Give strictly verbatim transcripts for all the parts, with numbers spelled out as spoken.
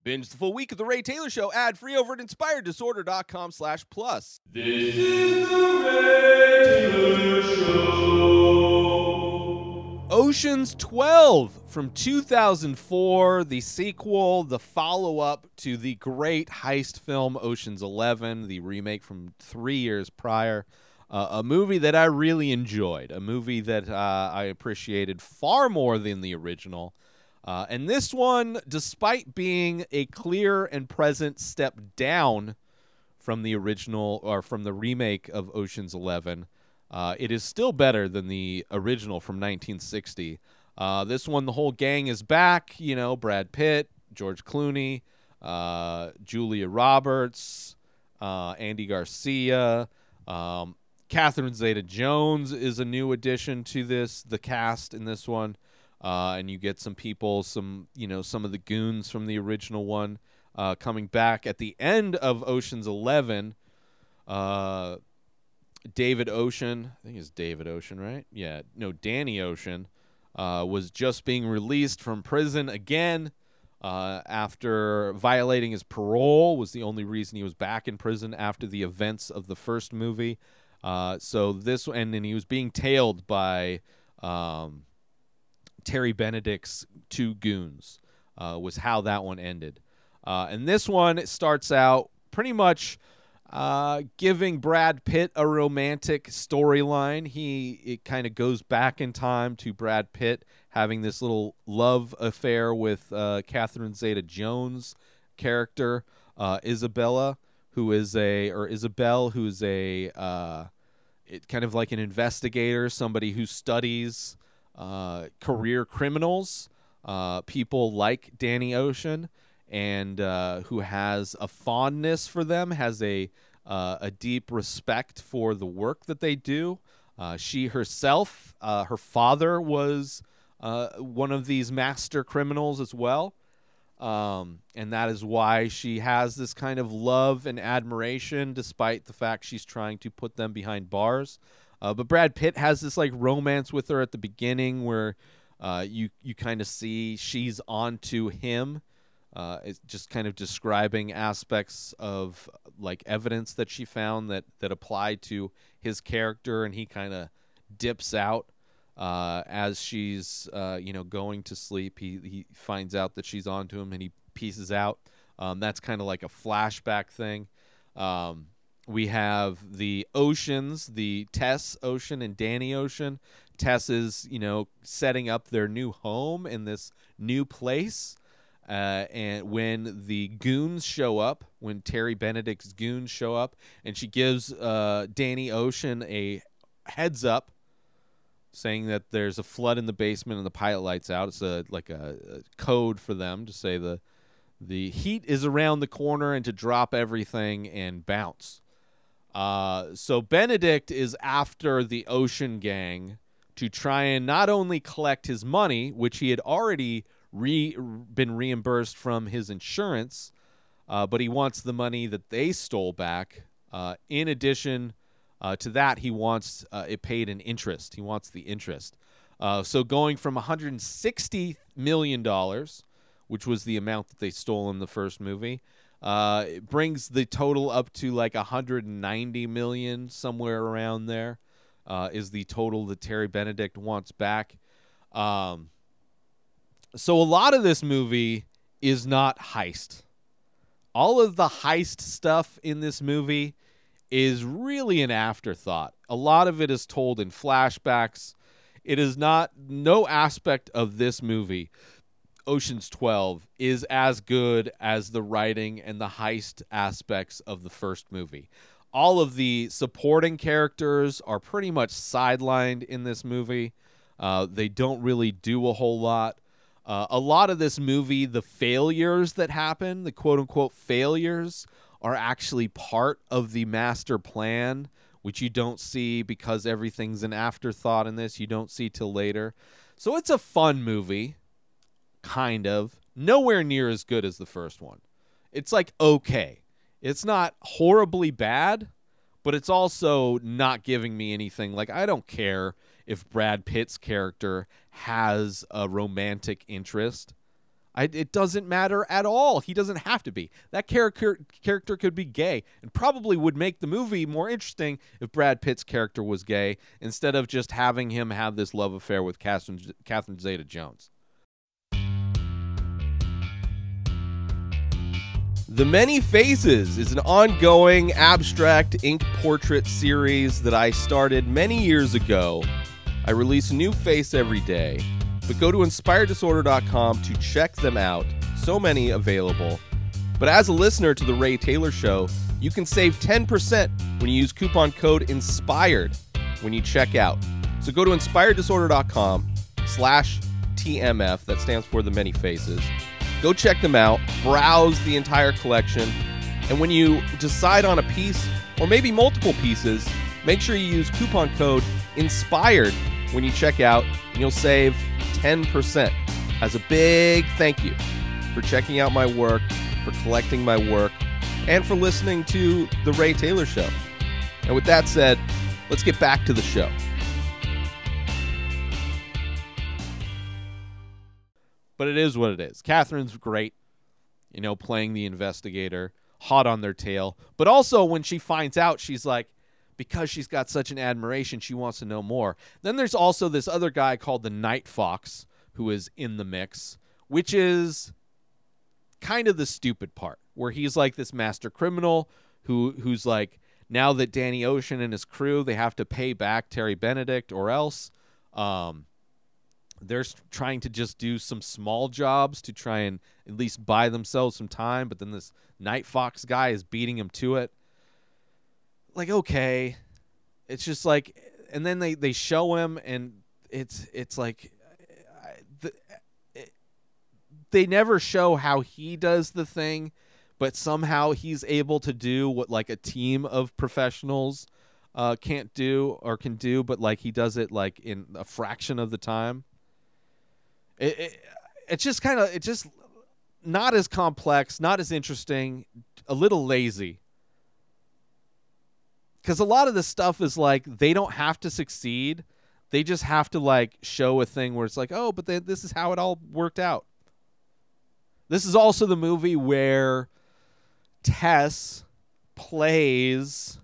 Binge the full week of The Ray Taylor Show ad-free over at inspireddisorder.com slash plus. This is The Ray Taylor Show. Ocean's twelve from two thousand four, the sequel, the follow-up to the great heist film Ocean's eleven, the remake from three years prior. Uh, a movie that I really enjoyed, a movie that uh, I appreciated far more than the original. Uh, and this one, despite being a clear and present step down from the original or from the remake of Ocean's eleven, uh, it is still better than the original from nineteen sixty. Uh, this one, the whole gang is back. You know, Brad Pitt, George Clooney, uh, Julia Roberts, uh, Andy Garcia, um, Catherine Zeta-Jones is a new addition to this, the cast in this one. Uh, and you get some people, some, you know, some of the goons from the original one uh, coming back. At the end of Ocean's eleven, uh, David Ocean, I think it's David Ocean, right? Yeah, no, Danny Ocean uh, was just being released from prison again uh, after violating his parole, was the only reason he was back in prison after the events of the first movie. Uh, so this, and then he was being tailed by... Um, Terry Benedict's two goons uh, was how that one ended. Uh, and this one it starts out pretty much uh, giving Brad Pitt a romantic storyline. He it kind of goes back in time to Brad Pitt having this little love affair with uh, Catherine Zeta-Jones' character, uh, Isabella, who is a, or Isabel, who's a, uh, it, kind of like an investigator, somebody who studies Uh, career criminals, uh, people like Danny Ocean, and uh, who has a fondness for them, has a uh, a deep respect for the work that they do. Uh, she herself, uh, her father was uh, one of these master criminals as well, um, and that is why she has this kind of love and admiration, despite the fact she's trying to put them behind bars. Uh, but Brad Pitt has this like romance with her at the beginning where uh, you you kind of see she's onto him. Uh, it's just kind of describing aspects of like evidence that she found that that apply to his character, and he kind of dips out uh, as she's uh, you know going to sleep. He he finds out that she's onto him, and he pieces out. Um, that's kind of like a flashback thing. Um, We have the Oceans, the Tess Ocean and Danny Ocean. Tess is, you know, setting up their new home in this new place. Uh, and when the goons show up, when Terry Benedict's goons show up, and she gives uh, Danny Ocean a heads up saying that there's a flood in the basement and the pilot light's out. It's a like a, a code for them to say the the heat is around the corner and to drop everything and bounce. Uh, so Benedict is after the Ocean gang to try and not only collect his money, which he had already re- been reimbursed from his insurance, uh, but he wants the money that they stole back. Uh, in addition uh, to that, he wants uh, it paid in interest. He wants the interest. Uh, so going from one hundred sixty million dollars, which was the amount that they stole in the first movie, Uh, it brings the total up to like one hundred ninety million dollars, somewhere around there, uh, is the total that Terry Benedict wants back. Um, so a lot of this movie is not heist. All of the heist stuff in this movie is really an afterthought. A lot of it is told in flashbacks. It is not, no aspect of this movie, Ocean's twelve, is as good as the writing and the heist aspects of the first movie. All of the supporting characters are pretty much sidelined in this movie. Uh, they don't really do a whole lot. Uh, a lot of this movie, the failures that happen, the quote-unquote failures, are actually part of the master plan, which you don't see because everything's an afterthought in this. You don't see till later. So it's a fun movie. Kind of. Nowhere near as good as the first one. It's like okay. It's not horribly bad, but it's also not giving me anything. Like, I don't care if Brad Pitt's character has a romantic interest. I, it doesn't matter at all. He doesn't have to be. That character character could be gay and probably would make the movie more interesting if Brad Pitt's character was gay instead of just having him have this love affair with Catherine, Catherine Zeta-Jones. The Many Faces is an ongoing abstract ink portrait series that I started many years ago. I release a new face every day, but go to inspired disorder dot com to check them out. So many available. But as a listener to The Ray Taylor Show, you can save ten percent when you use coupon code INSPIRED when you check out. So go to inspired disorder dot com slash T M F, that stands for The Many Faces. Go check them out, browse the entire collection, and when you decide on a piece, or maybe multiple pieces, make sure you use coupon code INSPIRED when you check out, and you'll save ten percent. As a big thank you for checking out my work, for collecting my work, and for listening to The Ray Taylor Show. And with that said, let's get back to the show. But it is what it is. Catherine's great, you know, playing the investigator, hot on their tail. But also when she finds out, she's like, because she's got such an admiration, she wants to know more. Then there's also this other guy called the Night Fox who is in the mix, which is kind of the stupid part, where he's like this master criminal who who's like, now that Danny Ocean and his crew, they have to pay back Terry Benedict or else. Um, they're trying to just do some small jobs to try and at least buy themselves some time, but then this Night Fox guy is beating him to it. Like, okay. It's just like, and then they, they show him, and it's it's like, I, the, it, they never show how he does the thing, but somehow he's able to do what like a team of professionals uh, can't do or can do, but like he does it like in a fraction of the time. It, it it's just kind of, it's just not as complex, not as interesting, a little lazy. Because a lot of this stuff is like, they don't have to succeed. They just have to like show a thing where it's like, oh, but they, this is how it all worked out. This is also the movie where Tess plays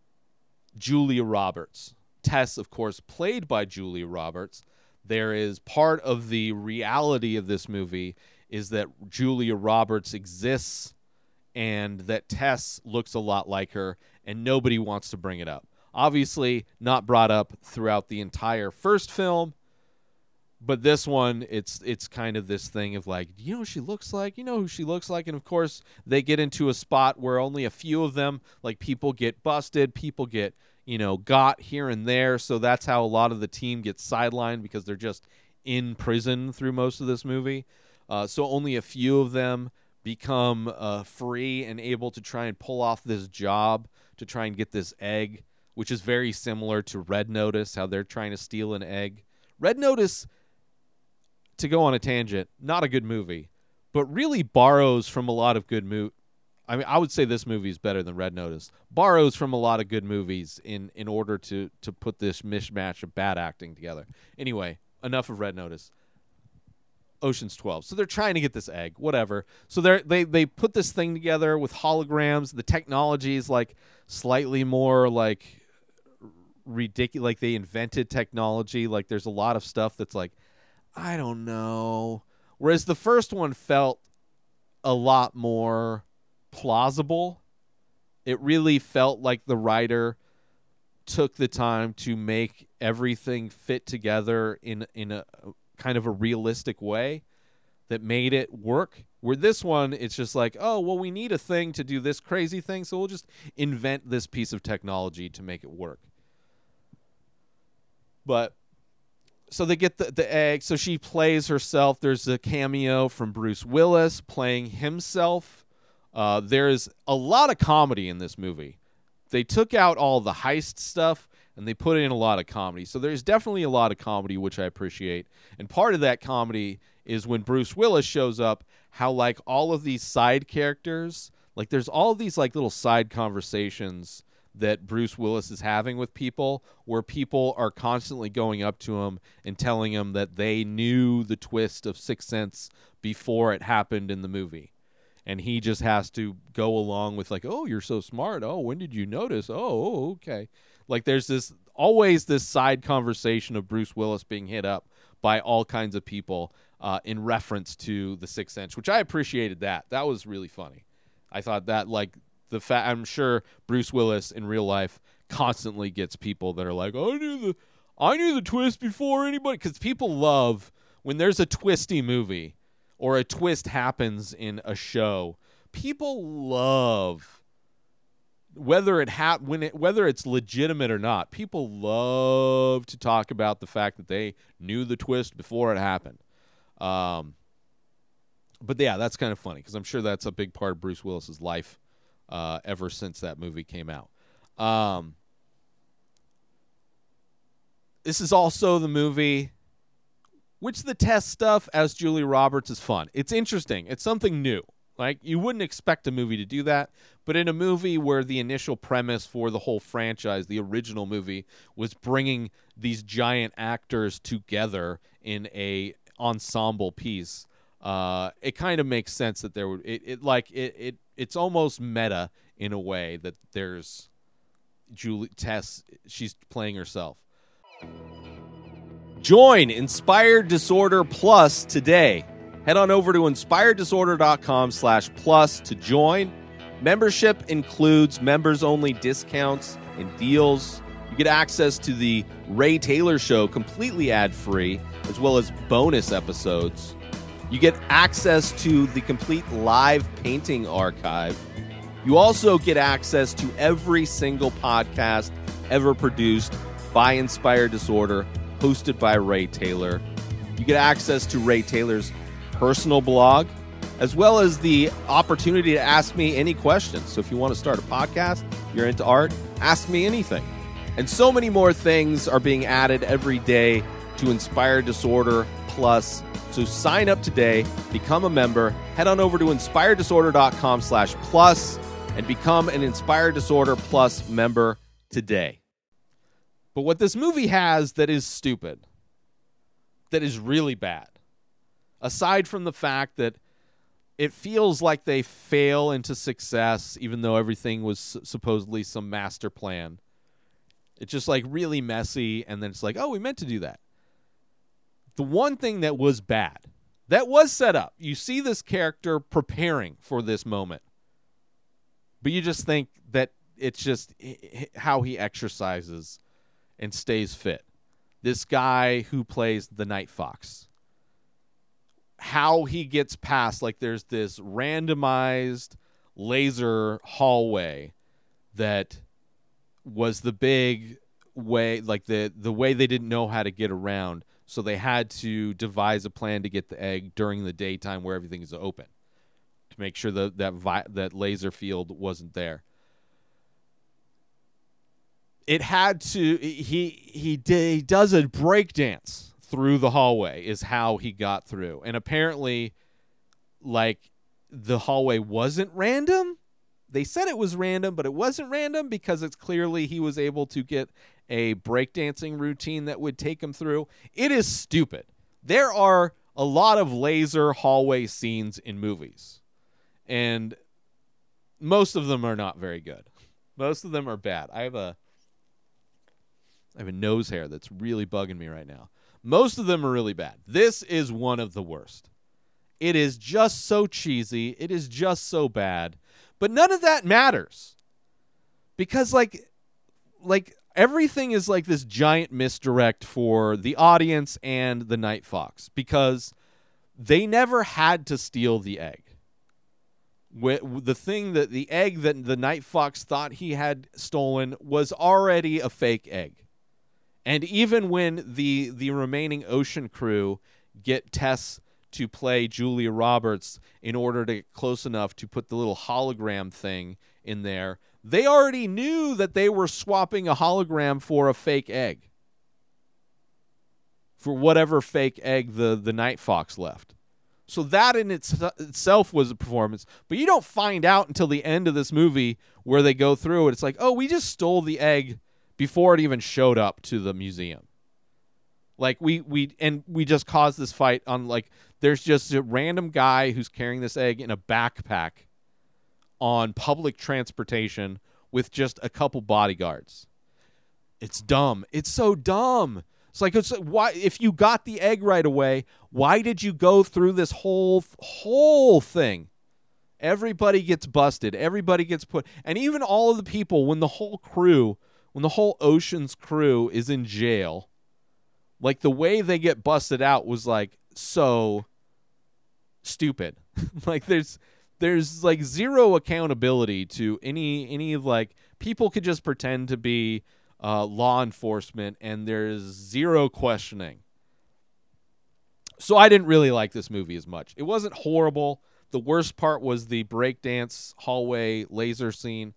Julia Roberts. Tess, of course, played by Julia Roberts. There is part of the reality of this movie is that Julia Roberts exists and that Tess looks a lot like her, and nobody wants to bring it up. Obviously, not brought up throughout the entire first film, but this one, it's it's kind of this thing of like, you know who she looks like? You know who she looks like? And of course, they get into a spot where only a few of them, like people get busted, people get, you know, got here and there. So that's how a lot of the team gets sidelined because they're just in prison through most of this movie. Uh, so only a few of them become uh, free and able to try and pull off this job to try and get this egg, which is very similar to Red Notice, how they're trying to steal an egg. Red Notice, to go on a tangent, not a good movie, but really borrows from a lot of good mo- I mean, I would say this movie is better than Red Notice. Borrows from a lot of good movies in, in order to, to put this mishmash of bad acting together. Anyway, enough of Red Notice. Ocean's twelve. So they're trying to get this egg, whatever. So they they they put this thing together with holograms. The technology is like slightly more like ridiculous. Like they invented technology. Like there's a lot of stuff that's like, I don't know. Whereas the first one felt a lot more plausible. It really felt like the writer took the time to make everything fit together in in a kind of a realistic way that made it work. Where this one, it's just like, oh, well, we need a thing to do this crazy thing, so we'll just invent this piece of technology to make it work. But so they get the, the egg. So she plays herself. There's a cameo from Bruce Willis playing himself. Uh, there is a lot of comedy in this movie. They took out all the heist stuff and they put in a lot of comedy. So there's definitely a lot of comedy, which I appreciate. And part of that comedy is when Bruce Willis shows up, how like all of these side characters, like there's all of these like little side conversations that Bruce Willis is having with people, where people are constantly going up to him and telling him that they knew the twist of Sixth Sense before it happened in the movie. And he just has to go along with like, oh, you're so smart. Oh, when did you notice? Oh, oh, okay. Like there's this always this side conversation of Bruce Willis being hit up by all kinds of people uh, in reference to the Sixth Sense, which I appreciated that. That was really funny. I thought that like the fa- I'm sure Bruce Willis in real life constantly gets people that are like, I knew the I knew the twist before anybody, because people love when there's a twisty movie or a twist happens in a show. People love whether it ha- when it whether it's legitimate or not. People love to talk about the fact that they knew the twist before it happened. Um, but yeah, that's kind of funny because I'm sure that's a big part of Bruce Willis's life uh, ever since that movie came out. Um, this is also the movie which the test stuff as Julia Roberts is fun. It's interesting. It's something new. Like, you wouldn't expect a movie to do that, but in a movie where the initial premise for the whole franchise, the original movie, was bringing these giant actors together in a ensemble piece, uh, it kind of makes sense that there would it, it like it, it it's almost meta in a way that there's Julie Tess, she's playing herself. Join Inspired Disorder Plus today. Head on over to inspireddisorder.com slash plus to join. Membership includes members-only discounts and deals. You get access to the Ray Taylor Show completely ad-free, as well as bonus episodes. You get access to the complete live painting archive. You also get access to every single podcast ever produced by Inspired Disorder, hosted by Ray Taylor. You get access to Ray Taylor's personal blog, as well as the opportunity to ask me any questions. So if you want to start a podcast, you're into art, ask me anything. And so many more things are being added every day to Inspired Disorder Plus. So sign up today, become a member, head on over to inspireddisorder.com slash plus and become an Inspired Disorder Plus member today. But what this movie has that is stupid, that is really bad, aside from the fact that it feels like they fail into success, even though everything was supposedly some master plan. It's just like really messy, and then it's like, oh, we meant to do that. The one thing that was bad, that was set up. You see this character preparing for this moment, but you just think that it's just how he exercises and stays fit. This guy who plays the Night Fox. How he gets past, like there's this randomized laser hallway that was the big way, like the, the way they didn't know how to get around. So they had to devise a plan to get the egg during the daytime where everything is open to make sure that that, vi- that laser field wasn't there. It had to, he, he, did, he does a breakdance through the hallway is how he got through. And apparently, like, the hallway wasn't random. They said it was random, but it wasn't random because it's clearly he was able to get a breakdancing routine that would take him through. It is stupid. There are a lot of laser hallway scenes in movies, and most of them are not very good. Most of them are bad. I have a I have a nose hair that's really bugging me right now. Most of them are really bad. This is one of the worst. It is just so cheesy. It is just so bad. But none of that matters. Because, like, like everything is like this giant misdirect for the audience and the Night Fox. Because they never had to steal the egg. The thing that the egg that the Night Fox thought he had stolen was already a fake egg. And even when the the remaining Ocean crew get Tess to play Julia Roberts in order to get close enough to put the little hologram thing in there, they already knew that they were swapping a hologram for a fake egg. For whatever fake egg the, the Night Fox left. So that in its, itself was a performance. But you don't find out until the end of this movie where they go through it. It's like, oh, we just stole the egg before it even showed up to the museum. Like, we, we and we just caused this fight on, like, there's just a random guy who's carrying this egg in a backpack on public transportation with just a couple bodyguards. It's dumb. It's so dumb. It's like, it's, why, if you got the egg right away, why did you go through this whole whole thing? Everybody gets busted. Everybody gets put, and even all of the people, when the whole crew, when the whole Ocean's crew is in jail, like, the way they get busted out was like so stupid. Like, there's there's like zero accountability to any any of, like, people could just pretend to be uh, law enforcement, and there's zero questioning. So I didn't really like this movie as much. It wasn't horrible. The worst part was the breakdance hallway laser scene.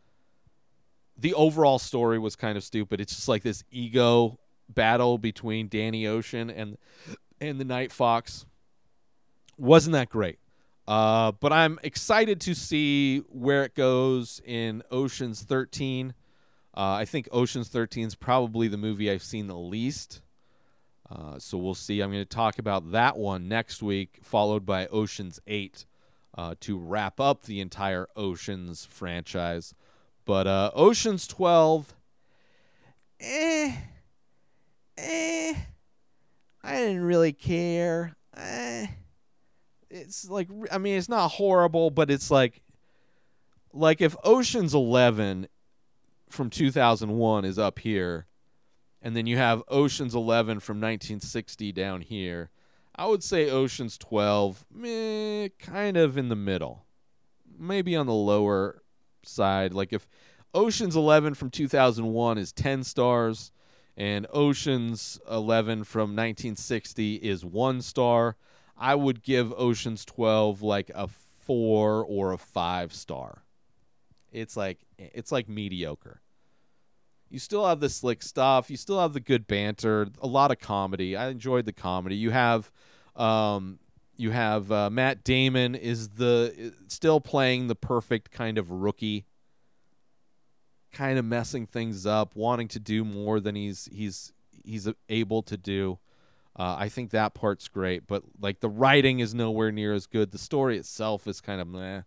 The overall story was kind of stupid. It's just like this ego battle between Danny Ocean and and the Night Fox. Wasn't that great. Uh, but I'm excited to see where it goes in Ocean's thirteen. Uh, I think Ocean's thirteen is probably the movie I've seen the least. Uh, so we'll see. I'm going to talk about that one next week, followed by Ocean's eight uh, to wrap up the entire Ocean's franchise. But uh, Ocean's twelve, eh, eh, I didn't really care. Eh, it's like, I mean, it's not horrible, but it's like, like if Ocean's eleven from two thousand one is up here, and then you have Ocean's eleven from nineteen sixty down here, I would say Ocean's twelve, meh, kind of in the middle. Maybe on the lower side. Like, if Ocean's eleven from two thousand one is ten stars and Ocean's eleven from nineteen sixty is one star, I would give Ocean's twelve like a four or a five star. It's like it's like mediocre. You still have the slick stuff. You still have the good banter. A lot of comedy. I enjoyed the comedy. You have, um, you have uh, Matt Damon is the still playing the perfect kind of rookie, kind of messing things up, wanting to do more than he's he's he's able to do. Uh, I think that part's great, but like the writing is nowhere near as good. The story itself is kind of meh.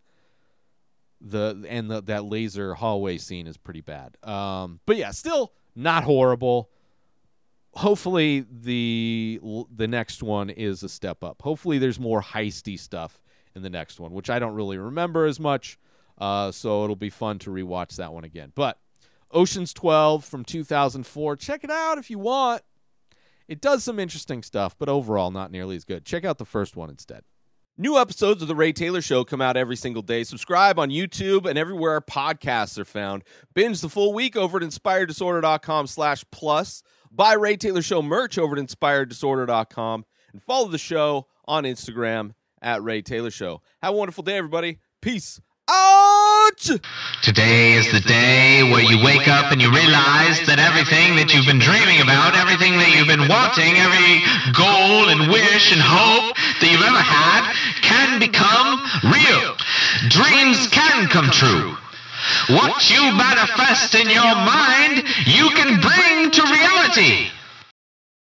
The and the, that laser hallway scene is pretty bad. Um, but yeah, still not horrible. Hopefully the the next one is a step up. Hopefully there's more heisty stuff in the next one, which I don't really remember as much. Uh, so it'll be fun to rewatch that one again. But Ocean's twelve from two thousand four, check it out if you want. It does some interesting stuff, but overall not nearly as good. Check out the first one instead. New episodes of The Ray Taylor Show come out every single day. Subscribe on YouTube and everywhere our podcasts are found. Binge the full week over at inspireddisorder.com slash plus. Buy Ray Taylor Show merch over at inspireddisorder dot com. And follow the show on Instagram at Ray Taylor Show. Have a wonderful day, everybody. Peace out! Today is the day where you wake up and you realize that everything that you've been dreaming about, everything that you've been wanting, every goal and wish and hope that you've ever had can become real. Dreams can come true. What you manifest in your mind, you can bring to reality.